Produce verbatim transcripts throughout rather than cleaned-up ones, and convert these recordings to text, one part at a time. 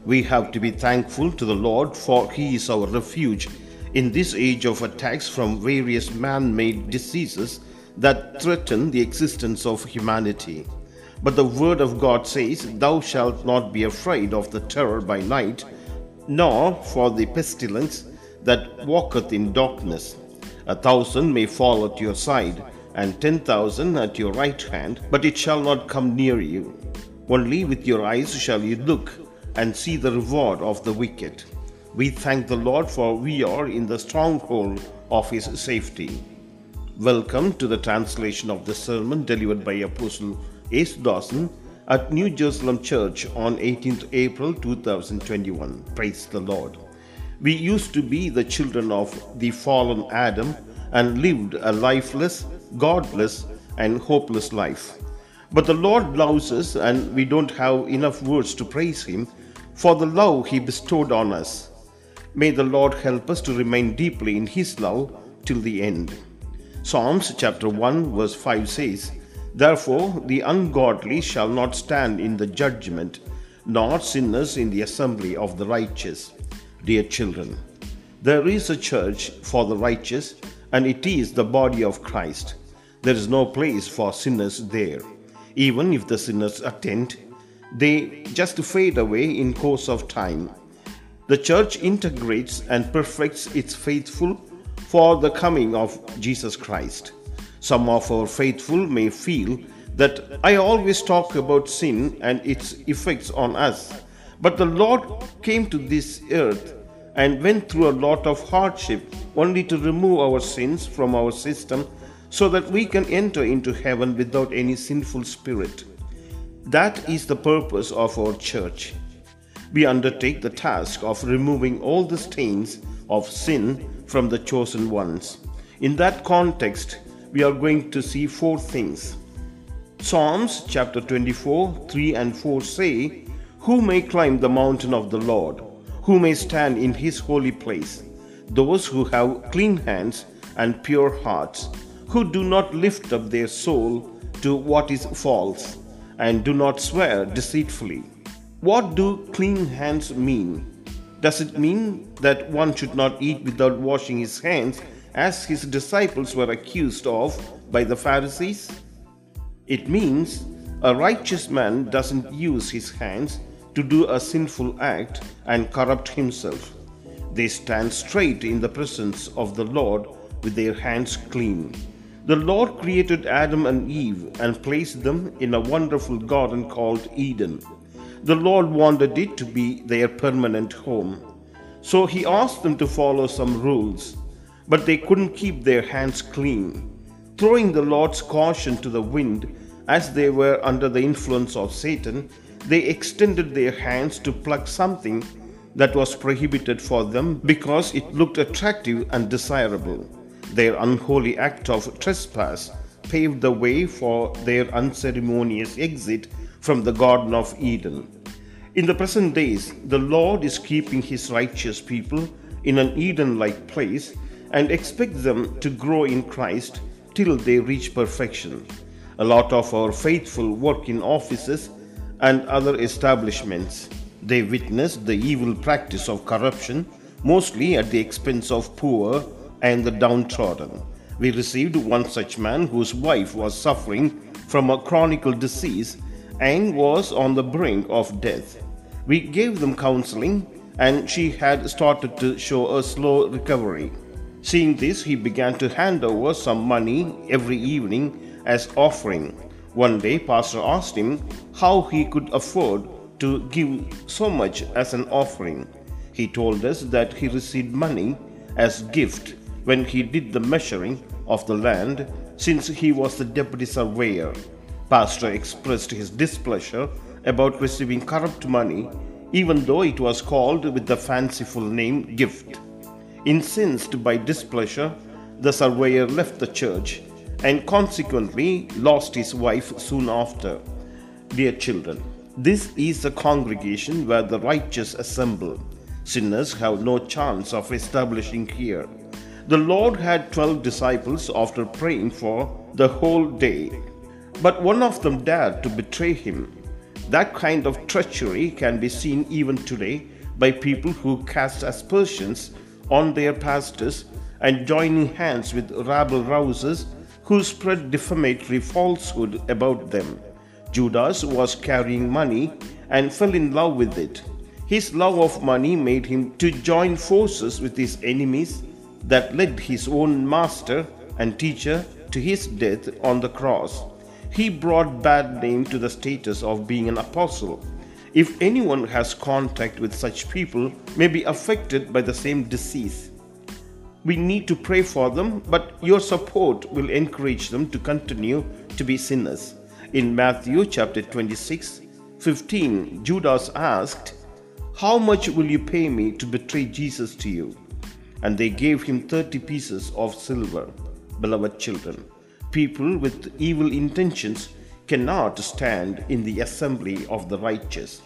We have to be thankful to the Lord, for He is our refuge in this age of attacks from various man made diseases that threaten the existence of humanity. But the Word of God says, "Thou shalt not be afraid of the terror by night, nor for the pestilence that walketh in darkness. A thousand may fall at your side, and ten thousand at your right hand, but it shall not come near you. Only with your eyes shall you look and see the reward of the wicked." We thank the Lord, for we are in the stronghold of His safety. Welcome to the translation of the sermon delivered by Apostle Yesudasan at New Jerusalem Church on eighteenth April two thousand twenty-one. Praise the Lord. We used to be the children of the fallen Adam and lived a lifeless, godless, and hopeless life. But the Lord loves us, and we don't have enough words to praise Him for the love He bestowed on us. May the Lord help us to remain deeply in His love till the end. Psalms chapter one verse five says, "Therefore the ungodly shall not stand in the judgment, nor sinners in the assembly of the righteous." Dear children, there is a church for the righteous, and it is the body of Christ. There is no place for sinners there. Even if the sinners attend, they just fade away in course of time. The church integrates and perfects its faithful for the coming of Jesus Christ. Some of our faithful may feel that I always talk about sin and its effects on us, but the Lord came to this earth and went through a lot of hardship only to remove our sins from our system so that we can enter into heaven without any sinful spirit. That is the purpose of our church. We undertake the task of removing all the stains of sin from the chosen ones. In that context, we are going to see four things. Psalms chapter twenty-four, three and four say, "Who may climb the mountain of the Lord? Who may stand in His holy place? Those who have clean hands and pure hearts, who do not lift up their soul to what is false, and do not swear deceitfully." What do clean hands mean? Does it mean that one should not eat without washing his hands, as His disciples were accused of by the Pharisees? It means a righteous man doesn't use his hands to do a sinful act and corrupt himself. They stand straight in the presence of the Lord with their hands clean. The Lord created Adam and Eve and placed them in a wonderful garden called Eden. The Lord wanted it to be their permanent home. So He asked them to follow some rules, but they couldn't keep their hands clean. Throwing the Lord's caution to the wind as they were under the influence of Satan, they extended their hands to pluck something that was prohibited for them because it looked attractive and desirable. Their unholy act of trespass paved the way for their unceremonious exit from the Garden of Eden. In the present days, the Lord is keeping His righteous people in an Eden-like place and expects them to grow in Christ till they reach perfection. A lot of our faithful work in offices and other establishments. They witness the evil practice of corruption, mostly at the expense of poor and the downtrodden. We received one such man whose wife was suffering from a chronic disease and was on the brink of death. We gave them counseling, and she had started to show a slow recovery. Seeing this, he began to hand over some money every evening as offering. One day, Pastor asked him how he could afford to give so much as an offering. He told us that he received money as gift when he did the measuring of the land, since he was the deputy surveyor. Pastor expressed his displeasure about receiving corrupt money, even though it was called with the fanciful name gift. Incensed by displeasure, the surveyor left the church and consequently lost his wife soon after. Dear children, this is the congregation where the righteous assemble. Sinners have no chance of establishing here. The Lord had twelve disciples after praying for the whole day, but one of them dared to betray Him. That kind of treachery can be seen even today by people who cast aspersions on their pastors and joining hands with rabble rousers who spread defamatory falsehood about them. Judas was carrying money and fell in love with it. His love of money made him to join forces with his enemies that led his own master and teacher to his death on the cross. He brought bad name to the status of being an apostle. If anyone has contact with such people, may be affected by the same disease. We need to pray for them, but your support will encourage them to continue to be sinners. In Matthew chapter twenty-six, fifteen, Judas asked, "How much will you pay me to betray Jesus to you?" And they gave him thirty pieces of silver. Beloved children, people with evil intentions cannot stand in the assembly of the righteous.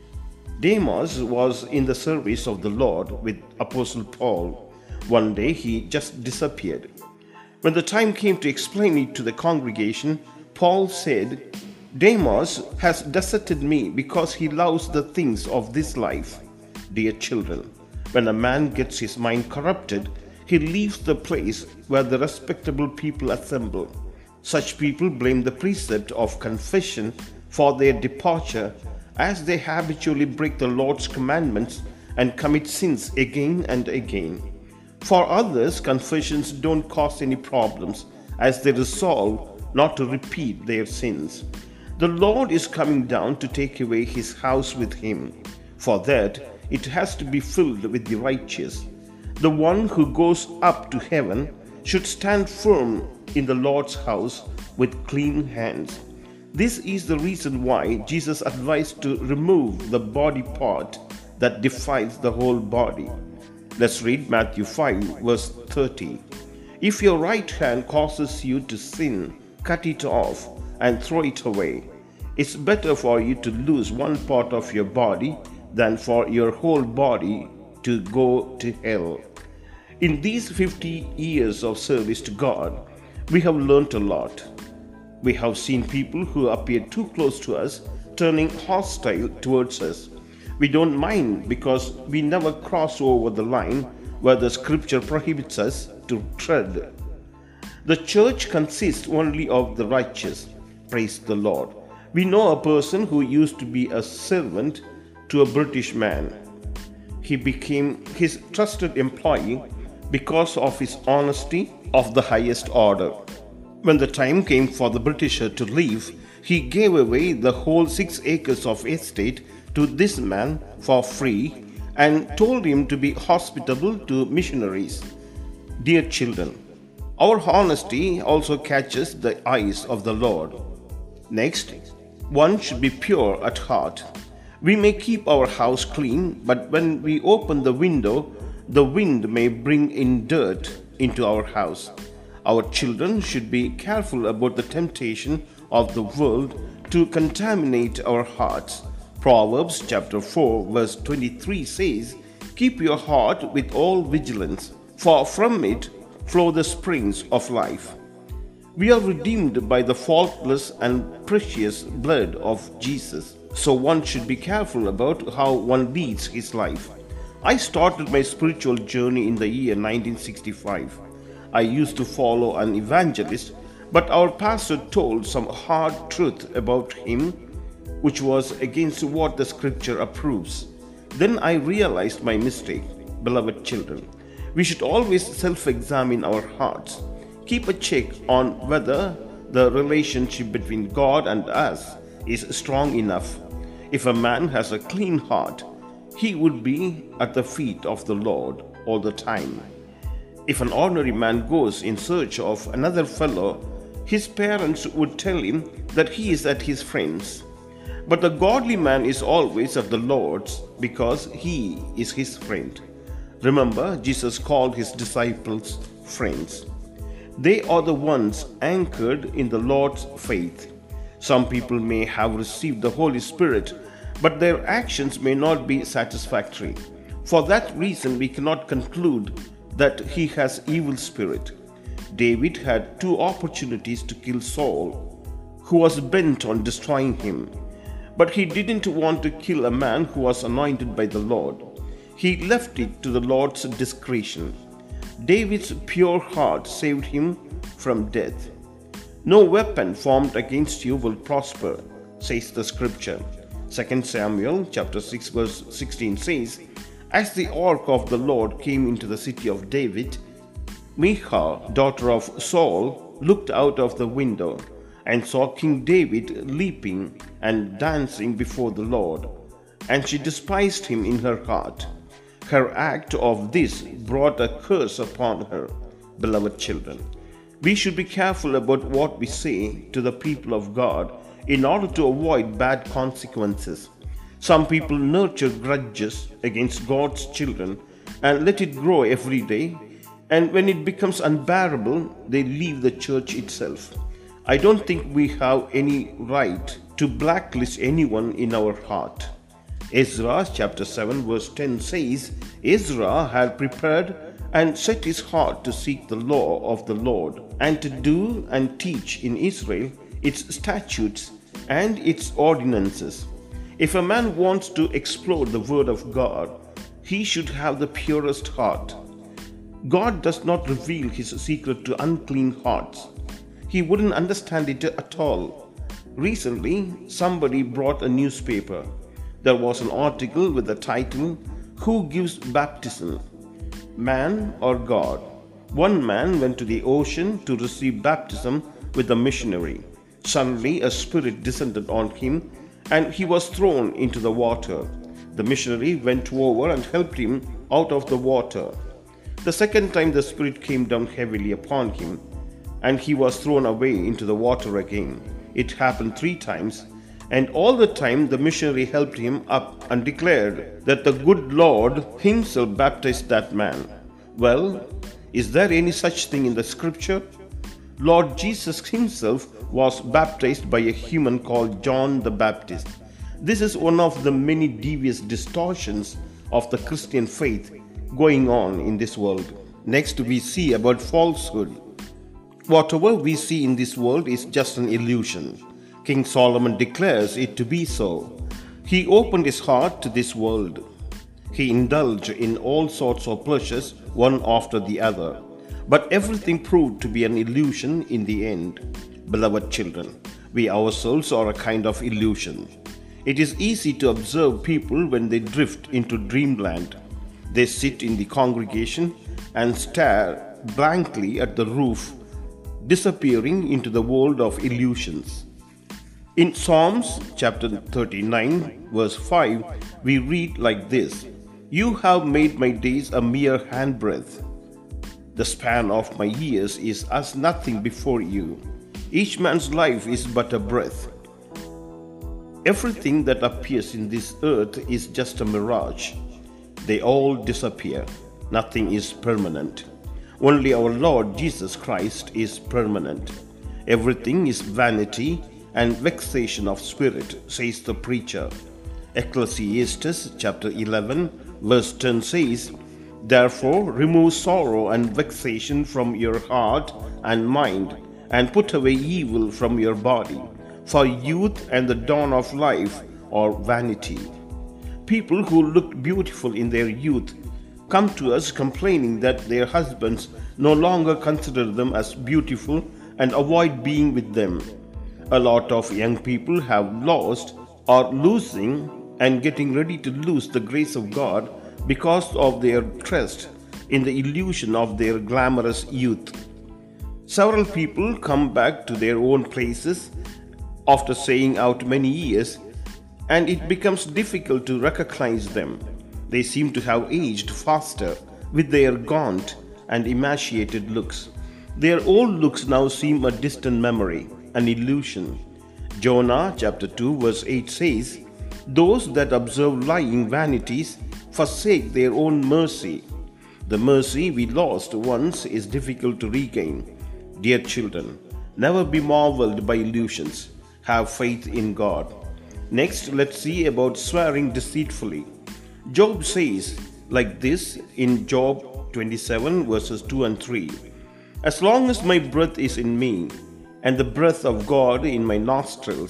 Demas was in the service of the Lord with Apostle Paul. One day he just disappeared. When the time came to explain it to the congregation, Paul said, "Demas has deserted me because he loves the things of this life." Dear children, when a man gets his mind corrupted, he leaves the place where the respectable people assemble. Such people blame the precept of confession for their departure, as they habitually break the Lord's commandments and commit sins again and again. For others, confessions don't cause any problems, as they resolve not to repeat their sins. The Lord is coming down to take away his house with him. For that, it has to be filled with the righteous. The one who goes up to heaven should stand firm in the Lord's house with clean hands. This is the reason why Jesus advised to remove the body part that defiles the whole body. Let's read Matthew five, verse thirty. "If your right hand causes you to sin, cut it off and throw it away. It's better for you to lose one part of your body than for your whole body to go to hell." In these fifty years of service to God, we have learnt a lot. We have seen people who appear too close to us turning hostile towards us. We don't mind because we never cross over the line where the scripture prohibits us to tread. The church consists only of the righteous. Praise the Lord. We know a person who used to be a servant to a British man. He became his trusted employee because of his honesty of the highest order. When the time came for the Britisher to leave, he gave away the whole six acres of estate to this man for free and told him to be hospitable to missionaries. Dear children, our honesty also catches the eyes of the Lord. Next, one should be pure at heart. We may keep our house clean, but when we open the window, the wind may bring in dirt into our house. Our children should be careful about the temptation of the world to contaminate our hearts. Proverbs chapter four verse twenty-three says, "Keep your heart with all vigilance, for from it flow the springs of life." We are redeemed by the faultless and precious blood of Jesus, so one should be careful about how one leads his life. I started my spiritual journey in the year nineteen sixty-five. I used to follow an evangelist, but our pastor told some hard truth about him, which was against what the scripture approves. Then I realized my mistake. Beloved children, we should always self-examine our hearts. Keep a check on whether the relationship between God and us is strong enough. If a man has a clean heart, he would be at the feet of the Lord all the time. If an ordinary man goes in search of another fellow, his parents would tell him that he is at his friend's. But the godly man is always at the Lord's because he is his friend. Remember, Jesus called his disciples friends. They are the ones anchored in the Lord's faith. Some people may have received the Holy Spirit, but their actions may not be satisfactory. For that reason, we cannot conclude that he has evil spirit. David had two opportunities to kill Saul, who was bent on destroying him. But he didn't want to kill a man who was anointed by the Lord. He left it to the Lord's discretion. David's pure heart saved him from death. No weapon formed against you will prosper, says the scripture. Second Samuel chapter six verse sixteen says, as the ark of the Lord came into the city of David, Michal, daughter of Saul, looked out of the window and saw King David leaping and dancing before the Lord, and she despised him in her heart. Her act of this brought a curse upon her. Beloved children, we should be careful about what we say to the people of God in order to avoid bad consequences. Some people nurture grudges against God's children and let it grow every day, and when it becomes unbearable, they leave the church itself. I don't think we have any right to blacklist anyone in our heart. Ezra chapter seven verse ten says, Ezra had prepared and set his heart to seek the law of the Lord and to do and teach in Israel its statutes and its ordinances. If a man wants to explore the word of God, he should have the purest heart. God does not reveal his secret to unclean hearts. He wouldn't understand it at all. Recently, somebody brought a newspaper. There was an article with the title, Who Gives Baptism? Man or God? One man went to the ocean to receive baptism with a missionary. Suddenly, a spirit descended on him and he was thrown into the water. The missionary went over and helped him out of the water. The second time the spirit came down heavily upon him, and he was thrown away into the water again. It happened three times, and all the time the missionary helped him up and declared that the good Lord himself baptized that man. Well, is there any such thing in the scripture? Lord Jesus himself was baptized by a human called John the Baptist. This is one of the many devious distortions of the Christian faith going on in this world. Next, we see about falsehood. Whatever we see in this world is just an illusion. King Solomon declares it to be so. He opened his heart to this world. He indulged in all sorts of pleasures, one after the other. But everything proved to be an illusion in the end. Beloved children, we ourselves are a kind of illusion. It is easy to observe people when they drift into dreamland. They sit in the congregation and stare blankly at the roof, disappearing into the world of illusions. In Psalms chapter thirty-nine, verse five, we read like this, You have made my days a mere handbreadth. The span of my years is as nothing before you. Each man's life is but a breath. Everything that appears in this earth is just a mirage. They all disappear. Nothing is permanent. Only our Lord Jesus Christ is permanent. Everything is vanity and vexation of spirit, says the preacher. Ecclesiastes chapter eleven, verse ten says, Therefore remove sorrow and vexation from your heart and mind, and put away evil from your body. For youth and the dawn of life are vanity. People who looked beautiful in their youth come to us complaining that their husbands no longer consider them as beautiful and avoid being with them. A lot of young people have lost or losing and getting ready to lose the grace of God because of their trust in the illusion of their glamorous youth. Several people come back to their own places after staying out many years, and it becomes difficult to recognize them. They seem to have aged faster with their gaunt and emaciated looks. Their old looks now seem a distant memory, an illusion. Jonah chapter two verse eight says, Those that observe lying vanities forsake their own mercy. The mercy we lost once is difficult to regain. Dear children, never be marveled by illusions. Have faith in God. Next, let's see about swearing deceitfully. Job says like this in Job twenty-seven verses two and three. As long as my breath is in me, and the breath of God in my nostrils,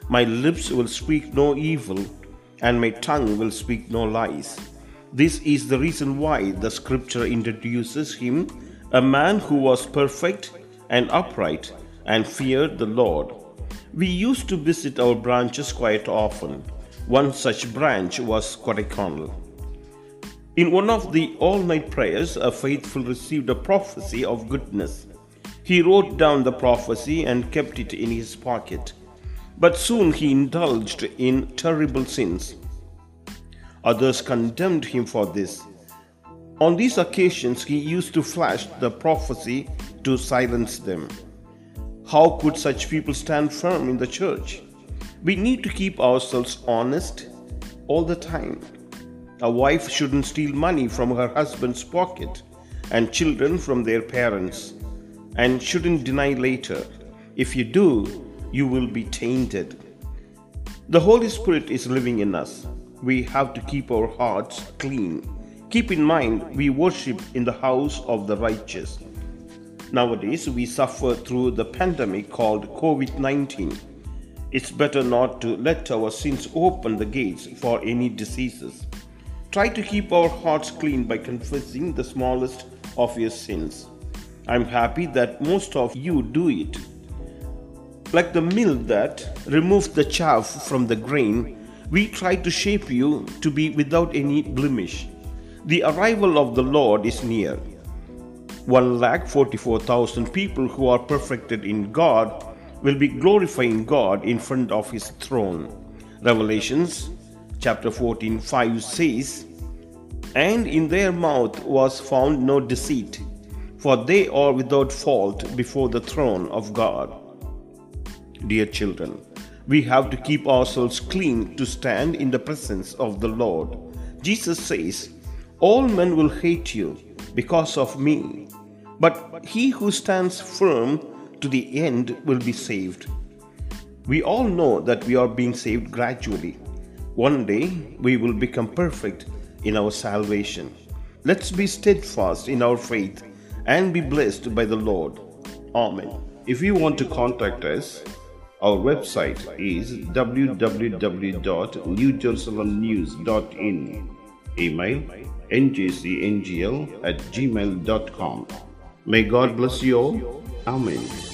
My lips will speak no evil, and my tongue will speak no lies. This is the reason why the scripture introduces him, a man who was perfect and upright and feared the Lord. We used to visit our branches quite often. One such branch was Kodaikanal. In one of the all-night prayers, a faithful received a prophecy of goodness. He wrote down the prophecy and kept it in his pocket. But soon he indulged in terrible sins. Others condemned him for this. On these occasions, he used to flash the prophecy to silence them. How could such people stand firm in the church? We need to keep ourselves honest all the time. A wife shouldn't steal money from her husband's pocket, and children from their parents, and shouldn't deny later. If you do, you will be tainted. The Holy Spirit is living in us. We have to keep our hearts clean. Keep in mind, we worship in the house of the righteous. Nowadays, we suffer through the pandemic called COVID nineteen. It's better not to let our sins open the gates for any diseases. Try to keep our hearts clean by confessing the smallest of your sins. I'm happy that most of you do it. Like the mill that removes the chaff from the grain, we try to shape you to be without any blemish. The arrival of the Lord is near. One lakh forty-four thousand people who are perfected in God will be glorifying God in front of His throne. Revelations chapter fourteen five says, "And in their mouth was found no deceit, for they are without fault before the throne of God." Dear children, we have to keep ourselves clean to stand in the presence of the Lord. Jesus says, "All men will hate you because of me, but he who stands firm to the end will be saved." We all know that we are being saved gradually. One day we will become perfect in our salvation. Let's be steadfast in our faith and be blessed by the Lord. Amen. If you want to contact us, our website is w w w dot new jerusalem news dot in. Email n j c n g l at gmail dot com. May God bless you all. Amen.